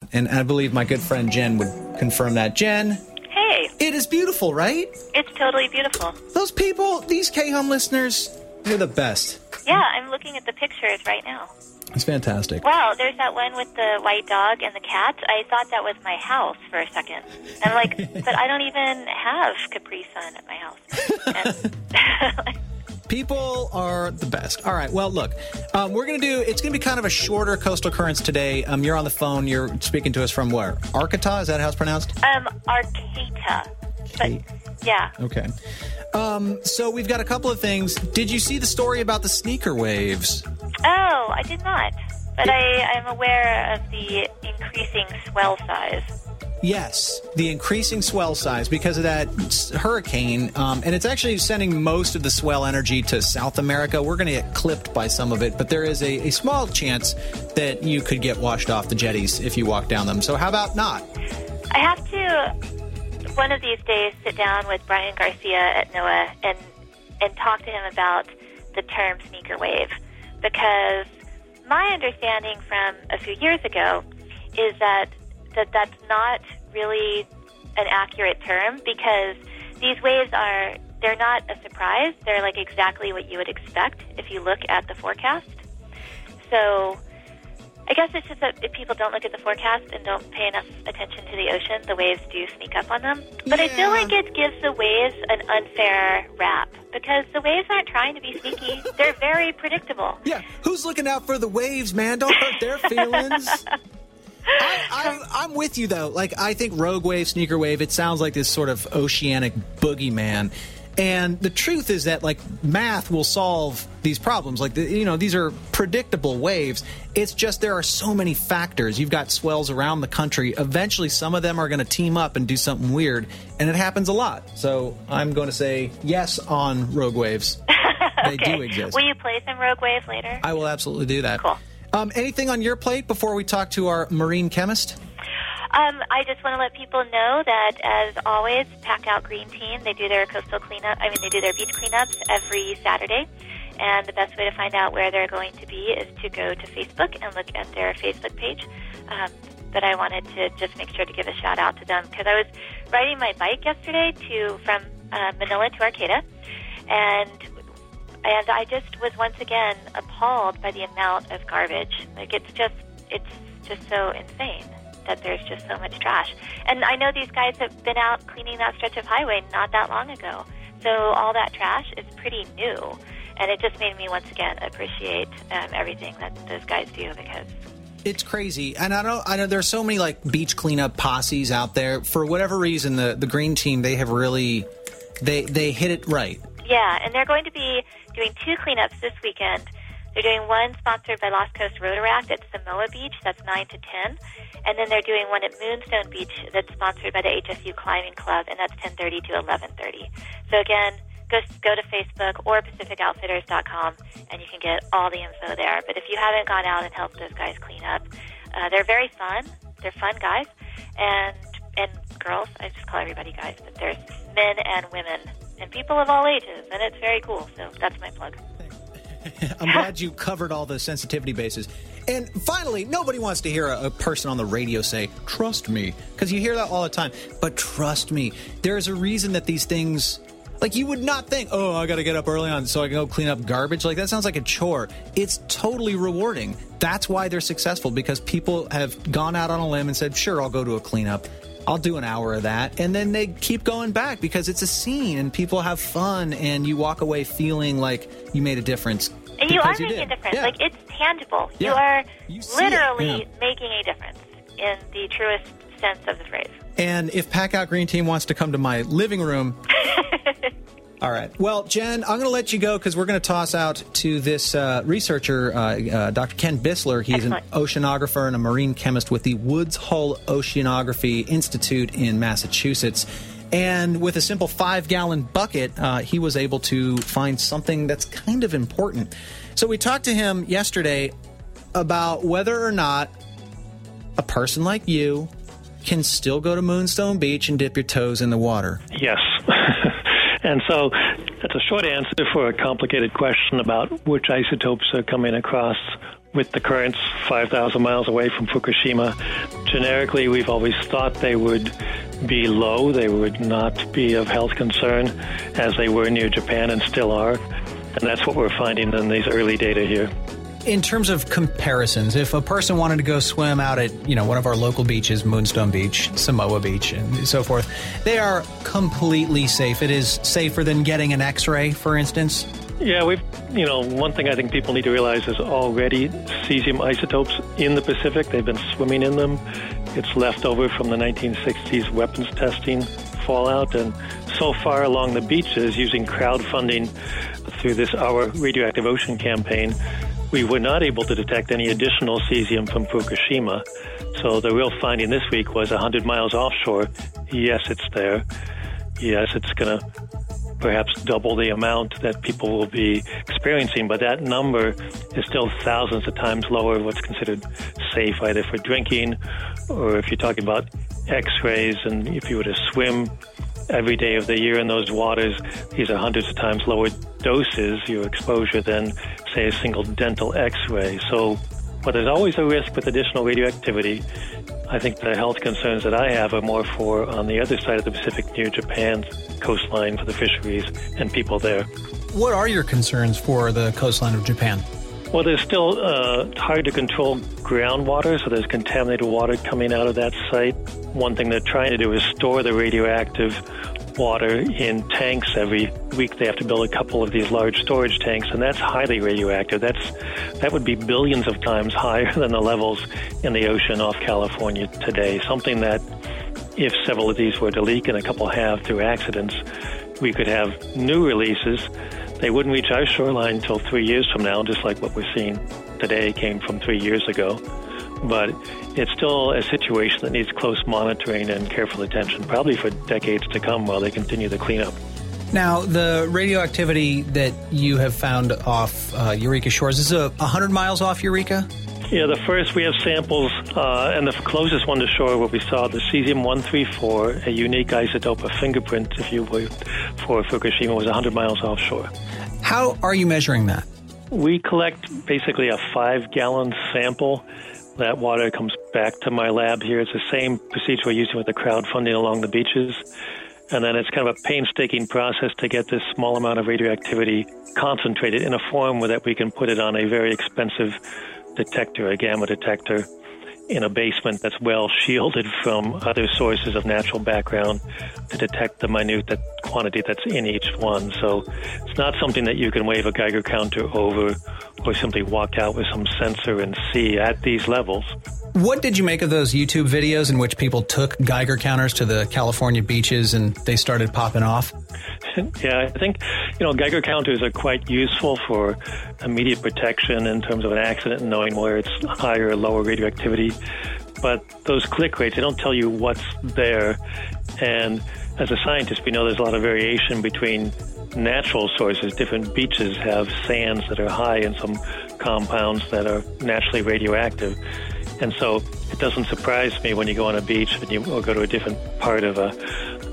And I believe my good friend Jen would confirm that. Jen? Hey. It is beautiful, right? It's totally beautiful. Those people, these K-Hum listeners, they're the best. Yeah, I'm looking at the pictures right now. It's fantastic. Wow, there's that one with the white dog and the cat. I thought that was my house for a second. I'm like, but I don't even have Capri Sun at my house. And people are the best. All right, well, look, it's going to be kind of a shorter coastal currents today. You're on the phone. You're speaking to us from where? Arcata? Is that how it's pronounced? Arcata. But, yeah. Okay. So we've got a couple of things. Did you see the story about the sneaker waves? Oh, I did not. But I'm aware of the increasing swell size. Yes, the increasing swell size because of that hurricane. And it's actually sending most of the swell energy to South America. We're going to get clipped by some of it, but there is a small chance that you could get washed off the jetties if you walk down them. So how about not? I have to, one of these days, sit down with Brian Garcia at NOAA and talk to him about the term sneaker wave. Because my understanding from a few years ago is that's not really an accurate term because these waves they're not a surprise. They're like exactly what you would expect if you look at the forecast. So I guess it's just that if people don't look at the forecast and don't pay enough attention to the ocean, the waves do sneak up on them. But yeah. I feel like it gives the waves an unfair rap because the waves aren't trying to be sneaky. They're very predictable. Yeah, who's looking out for the waves, man? Don't hurt their feelings. I'm with you, though. Like, I think rogue wave, sneaker wave, it sounds like this sort of oceanic boogeyman. And the truth is that, like, math will solve these problems. Like, these are predictable waves. It's just there are so many factors. You've got swells around the country. Eventually, some of them are going to team up and do something weird, and it happens a lot. So I'm going to say yes on rogue waves. They okay. do exist. Will you play some rogue wave later? I will absolutely do that. Cool. Anything on your plate before we talk to our marine chemist? I just want to let people know that, as always, Pack Out Green Team, they do their coastal cleanup. They do their beach cleanups every Saturday. And the best way to find out where they're going to be is to go to Facebook and look at their Facebook page. But I wanted to just make sure to give a shout out to them because I was riding my bike yesterday from Manila to Arcata, and I just was once again appalled by the amount of garbage. Like it's just so insane that there's just so much trash. And I know these guys have been out cleaning that stretch of highway not that long ago. So all that trash is pretty new. And it just made me once again appreciate everything that those guys do because it's crazy. And I know there's so many like beach cleanup posses out there. For whatever reason, the Green Team, they have really they hit it right. Yeah, and they're going to be doing 2 cleanups this weekend. They're doing one sponsored by Lost Coast Rotaract at Samoa Beach, that's 9 to 10. And then they're doing one at Moonstone Beach that's sponsored by the HSU Climbing Club, and that's 10:30 to 11:30. So again, go to Facebook or PacificOutfitters.com, and you can get all the info there. But if you haven't gone out and helped those guys clean up, they're very fun. They're fun guys. And girls, I just call everybody guys, but there's men and women and people of all ages, and it's very cool. So that's my plug. I'm glad you covered all the sensitivity bases. And finally, nobody wants to hear a person on the radio say, trust me, because you hear that all the time. But trust me, there's a reason that these things, like you would not think, oh, I got to get up early on so I can go clean up garbage. Like that sounds like a chore. It's totally rewarding. That's why they're successful, because people have gone out on a limb and said, sure, I'll go to a cleanup. I'll do an hour of that. And then they keep going back because it's a scene and people have fun and you walk away feeling like you made a difference. And you are making a difference. Yeah. Like, it's tangible. Yeah. You are literally making a difference in the truest sense of the phrase. And if Pack Out Green Team wants to come to my living room... All right. Well, Jen, I'm going to let you go because we're going to toss out to this researcher, Dr. Ken Bissler. He's an oceanographer and a marine chemist with the Woods Hole Oceanography Institute in Massachusetts. And with a simple 5-gallon bucket, he was able to find something that's kind of important. So we talked to him yesterday about whether or not a person like you can still go to Moonstone Beach and dip your toes in the water. Yes. And so that's a short answer for a complicated question about which isotopes are coming across with the currents 5,000 miles away from Fukushima generically, we've always thought they would be low. They would not be of health concern as they were near Japan and still are. And that's what we're finding in these early data here. In terms of comparisons, if a person wanted to go swim out at, one of our local beaches, Moonstone Beach, Samoa Beach, and so forth, they are completely safe. It is safer than getting an X-ray, for instance. Yeah, one thing I think people need to realize is already cesium isotopes in the Pacific. They've been swimming in them. It's left over from the 1960s weapons testing fallout. And so far along the beaches, using crowdfunding through this Our Radioactive Ocean campaign, we were not able to detect any additional cesium from Fukushima. So the real finding this week was 100 miles offshore. Yes, it's there. Yes, it's going to perhaps double the amount that people will be experiencing, but that number is still thousands of times lower than what's considered safe, either for drinking or if you're talking about X-rays. And if you were to swim every day of the year in those waters, these are hundreds of times lower doses, your exposure, than, say, a single dental X-ray. So, but there's always a risk with additional radioactivity. I think the health concerns that I have are more for on the other side of the Pacific near Japan's coastline for the fisheries and people there. What are your concerns for the coastline of Japan? Well, there's still hard to control groundwater, so there's contaminated water coming out of that site. One thing they're trying to do is store the radioactive water in tanks. Every week they have to build a couple of these large storage tanks, and that's highly radioactive. That would be billions of times higher than the levels in the ocean off California today. Something that, if several of these were to leak, and a couple have through accidents, we could have new releases. They wouldn't reach our shoreline until 3 years from now, just like what we're seeing today came from 3 years ago. But it's still a situation that needs close monitoring and careful attention, probably for decades to come while they continue the cleanup. Now, the radioactivity that you have found off Eureka Shores, is it 100 miles off Eureka? Yeah, the first we have samples, and the closest one to shore where we saw the cesium-134, a unique isotope, a fingerprint, if you will, for Fukushima, was 100 miles offshore. How are you measuring that? We collect basically a 5-gallon sample. That water comes back to my lab here. It's the same procedure we're using with the crowdfunding along the beaches. And then it's kind of a painstaking process to get this small amount of radioactivity concentrated in a form where that we can put it on a very expensive detector, a gamma detector, in a basement that's well shielded from other sources of natural background to detect the minute quantity that's in each one. So it's not something that you can wave a Geiger counter over or simply walk out with some sensor and see at these levels. What did you make of those YouTube videos in which people took Geiger counters to the California beaches and they started popping off? Yeah, I think, Geiger counters are quite useful for immediate protection in terms of an accident and knowing where it's higher or lower radioactivity. But those click rates, they don't tell you what's there. And as a scientist, we know there's a lot of variation between natural sources. Different beaches have sands that are high in some compounds that are naturally radioactive. And so it doesn't surprise me when you go on a beach or go to a different part of a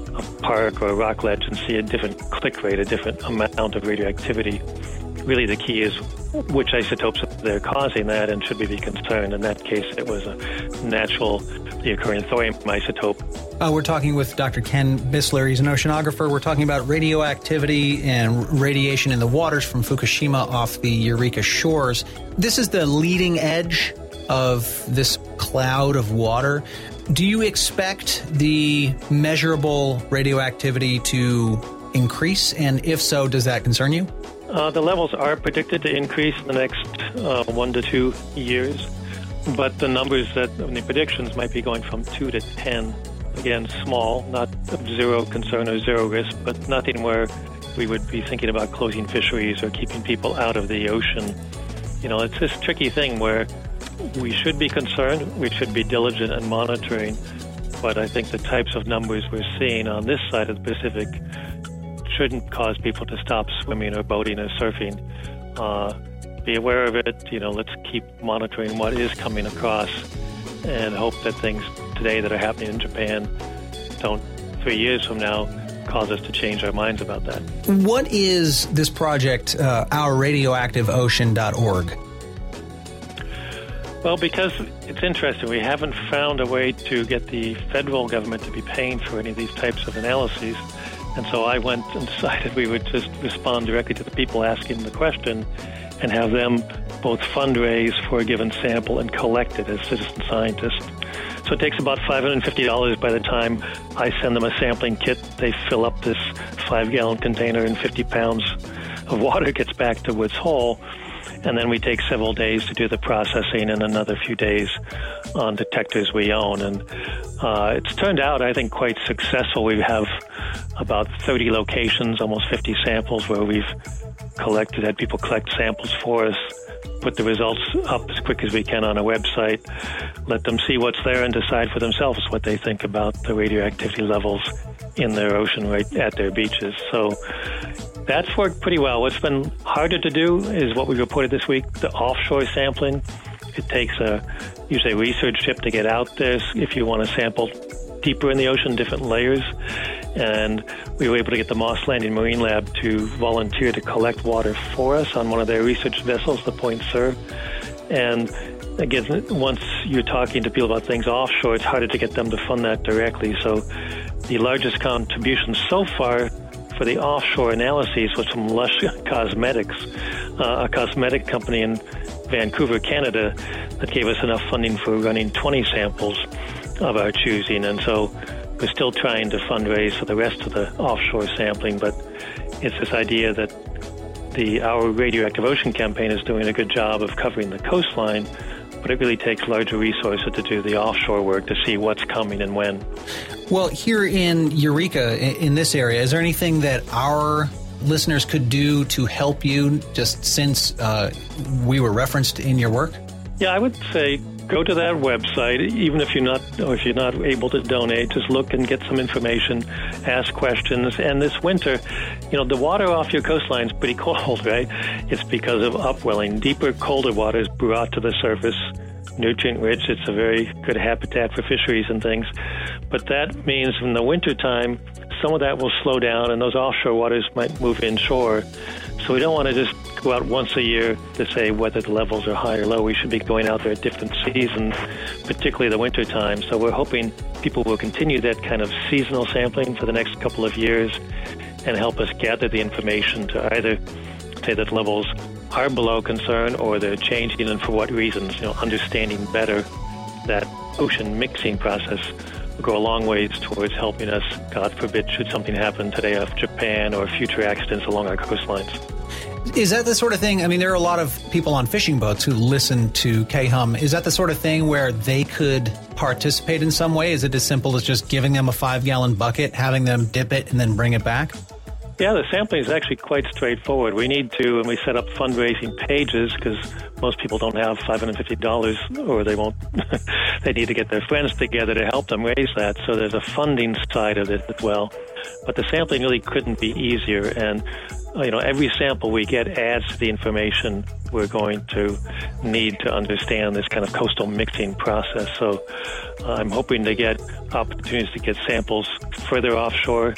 park or a rock ledge and see a different click rate, a different amount of radioactivity. Really the key is which isotopes they're causing that, and should we be concerned? In that case, it was a naturally occurring thorium isotope. We're talking with Dr. Ken Bissler. He's an oceanographer. We're talking about radioactivity and radiation in the waters from Fukushima off the Eureka Shores. This is the leading edge of this cloud of water. Do you expect the measurable radioactivity to increase? And if so, does that concern you? The levels are predicted to increase in the next 1 to 2 years. But the numbers the predictions might be going from 2 to 10. Again, small, not of zero concern or zero risk, but nothing where we would be thinking about closing fisheries or keeping people out of the ocean. It's this tricky thing where we should be concerned, we should be diligent in monitoring, but I think the types of numbers we're seeing on this side of the Pacific shouldn't cause people to stop swimming or boating or surfing. Be aware of it, let's keep monitoring what is coming across and hope that things today that are happening in Japan don't, 3 years from now, cause us to change our minds about that. What is this project, ourradioactiveocean.org? Well, because it's interesting, we haven't found a way to get the federal government to be paying for any of these types of analyses. And so I went and decided we would just respond directly to the people asking the question and have them both fundraise for a given sample and collect it as citizen scientists. So it takes about $550 by the time I send them a sampling kit. They fill up this 5-gallon container and 50 pounds of water gets back to Woods Hole. And then we take several days to do the processing and another few days on detectors we own. And it's turned out, I think, quite successful. We have about 30 locations, almost 50 samples where we've had people collect samples for us, put the results up as quick as we can on a website, let them see what's there and decide for themselves what they think about the radioactivity levels in their ocean right at their beaches. So that's worked pretty well. What's been harder to do is what we reported this week, the offshore sampling. It takes usually a research ship to get out there if you want to sample deeper in the ocean, different layers. And we were able to get the Moss Landing Marine Lab to volunteer to collect water for us on one of their research vessels, the Point Sur. And again, once you're talking to people about things offshore, it's harder to get them to fund that directly. So the largest contribution so far for the offshore analyses was from Lush Cosmetics, a cosmetic company in Vancouver, Canada, that gave us enough funding for running 20 samples of our choosing. And so we're still trying to fundraise for the rest of the offshore sampling, but it's this idea that our Radioactive Ocean campaign is doing a good job of covering the coastline, but it really takes larger resources to do the offshore work to see what's coming and when. Well, here in Eureka, in this area, is there anything that our listeners could do to help you, just since we were referenced in your work? Yeah, I would say go to that website, even if you're not able to donate. Just look and get some information, ask questions. And this winter, the water off your coastline is pretty cold, right? It's because of upwelling. Deeper, colder water is brought to the surface, nutrient-rich. It's a very good habitat for fisheries and things. But that means in the wintertime, some of that will slow down, and those offshore waters might move inshore. So we don't want to just go out once a year to say whether the levels are high or low. We should be going out there at different seasons, particularly the winter time. So we're hoping people will continue that kind of seasonal sampling for the next couple of years and help us gather the information to either say that levels are below concern or they're changing and for what reasons. Understanding better that ocean mixing process will go a long ways towards helping us, God forbid, should something happen today off Japan or future accidents along our coastlines. Is that the sort of thing, there are a lot of people on fishing boats who listen to KHUM. Is that the sort of thing where they could participate in some way? Is it as simple as just giving them a 5-gallon bucket, having them dip it, and then bring it back? Yeah, the sampling is actually quite straightforward. We need to, and we set up fundraising pages because most people don't have $550 or they won't, they need to get their friends together to help them raise that. So there's a funding side of it as well. But the sampling really couldn't be easier. And, every sample we get adds to the information we're going to need to understand this kind of coastal mixing process. So I'm hoping to get opportunities to get samples further offshore,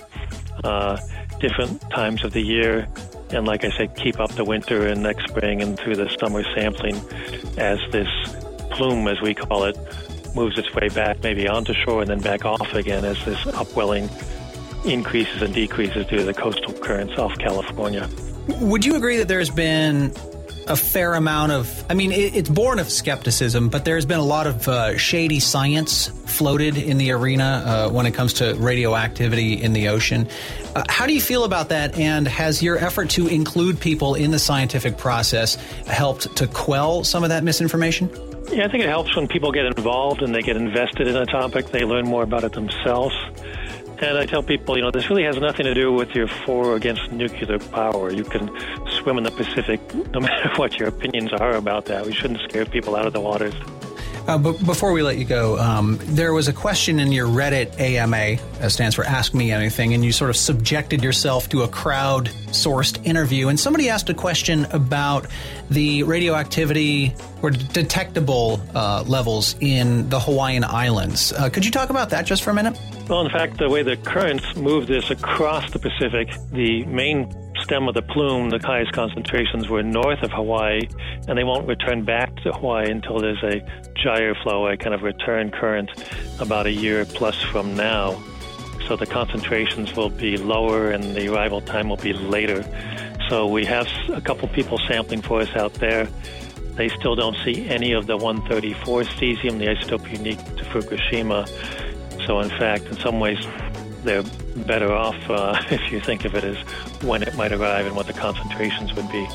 different times of the year, and like I said, keep up the winter and next spring and through the summer sampling as this plume, as we call it, moves its way back maybe onto shore and then back off again as this upwelling increases and decreases due to the coastal currents off California. Would you agree that there's been a fair amount of, it's born of skepticism, but there's been a lot of shady science floated in the arena when it comes to radioactivity in the ocean. How do you feel about that? And has your effort to include people in the scientific process helped to quell some of that misinformation? Yeah, I think it helps when people get involved and they get invested in a topic. They learn more about it themselves. And I tell people, this really has nothing to do with your for or against nuclear power. You can swim in the Pacific no matter what your opinions are about that. We shouldn't scare people out of the waters. But before we let you go, there was a question in your Reddit AMA, stands for Ask Me Anything, and you sort of subjected yourself to a crowd-sourced interview. And somebody asked a question about the radioactivity or detectable levels in the Hawaiian Islands. Could you talk about that just for a minute? Well, in fact, the way the currents move this across the Pacific, the main stem of the plume, the highest concentrations were north of Hawaii, and they won't return back to Hawaii until there's a gyre flow, a kind of return current, about a year plus from now. So the concentrations will be lower and the arrival time will be later. So we have a couple people sampling for us out there. They still don't see any of the 134 cesium, the isotope unique to Fukushima. So in fact, in some ways, they're better off if you think of it as when it might arrive and what the concentrations would be.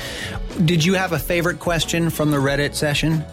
Did you have a favorite question from the Reddit session?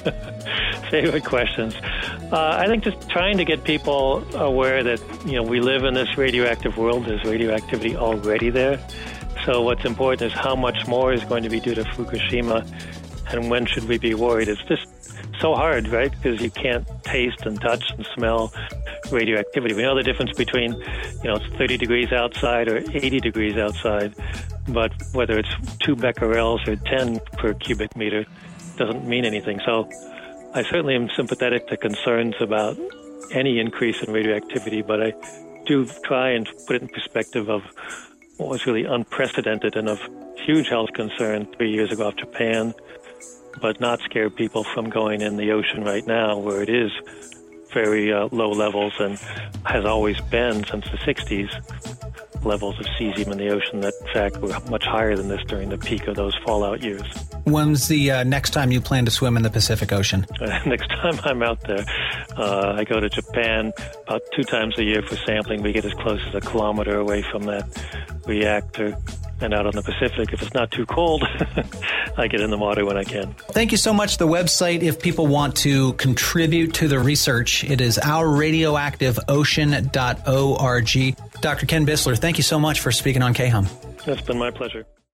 Favorite questions? I think just trying to get people aware that, we live in this radioactive world. There's radioactivity already there. So what's important is how much more is going to be due to Fukushima and when should we be worried. It's just so hard, right? Because you can't taste and touch and smell radioactivity. We know the difference between, it's 30 degrees outside or 80 degrees outside, but whether it's 2 becquerels or 10 per cubic meter doesn't mean anything. So I certainly am sympathetic to concerns about any increase in radioactivity, but I do try and put it in perspective of what was really unprecedented and of huge health concern 3 years ago off Japan, but not scare people from going in the ocean right now where it is very low levels and has always been since the 60s, levels of cesium in the ocean that, in fact, were much higher than this during the peak of those fallout years. When's the next time you plan to swim in the Pacific Ocean? Next time I'm out there, I go to Japan about 2 times a year for sampling. We get as close as 1 kilometer away from that reactor. And out on the Pacific, if it's not too cold, I get in the water when I can. Thank you so much. The website, if people want to contribute to the research, it is ourradioactiveocean.org. Dr. Ken Bissler, thank you so much for speaking on KHUM. It's been my pleasure.